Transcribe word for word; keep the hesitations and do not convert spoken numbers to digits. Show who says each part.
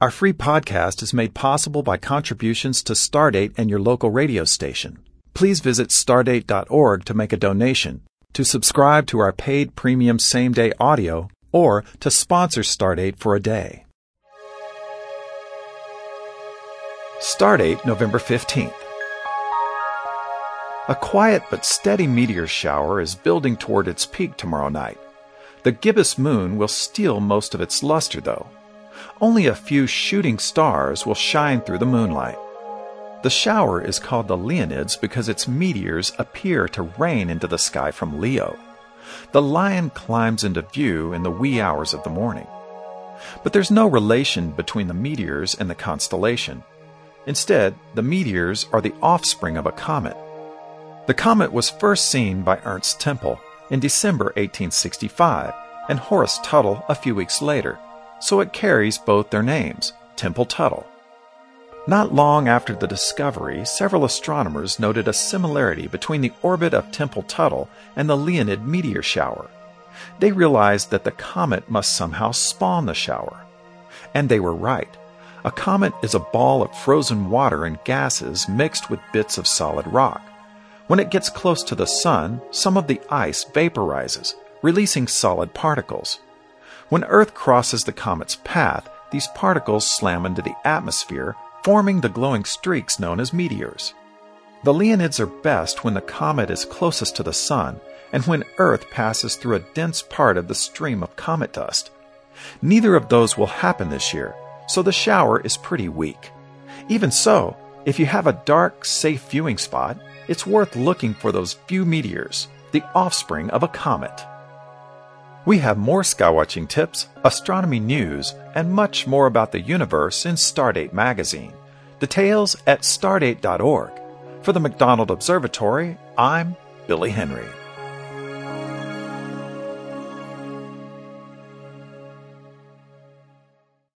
Speaker 1: Our free podcast is made possible by contributions to Stardate and your local radio station. Please visit stardate dot org to make a donation, to subscribe to our paid premium same-day audio, or to sponsor Stardate for a day. Stardate, November fifteenth. A quiet but steady meteor shower is building toward its peak tomorrow night. The gibbous moon will steal most of its luster, though. Only a few shooting stars will shine through the moonlight. The shower is called the Leonids because its meteors appear to rain into the sky from Leo. The lion climbs into view in the wee hours of the morning. But there's no relation between the meteors and the constellation. Instead, the meteors are the offspring of a comet. The comet was first seen by Ernst Tempel in December eighteen sixty-five and Horace Tuttle a few weeks later, so it carries both their names, Tempel-Tuttle. Not long after the discovery, several astronomers noted a similarity between the orbit of Tempel-Tuttle and the Leonid meteor shower. They realized that the comet must somehow spawn the shower. And they were right. A comet is a ball of frozen water and gases mixed with bits of solid rock. When it gets close to the sun, some of the ice vaporizes, releasing solid particles. When Earth crosses the comet's path, these particles slam into the atmosphere, forming the glowing streaks known as meteors. The Leonids are best when the comet is closest to the sun and when Earth passes through a dense part of the stream of comet dust. Neither of those will happen this year, so the shower is pretty weak. Even so, if you have a dark, safe viewing spot, it's worth looking for those few meteors, the offspring of a comet. We have more skywatching tips, astronomy news, and much more about the universe in Stardate magazine. Details at stardate dot org. For the McDonald Observatory, I'm Billy Henry.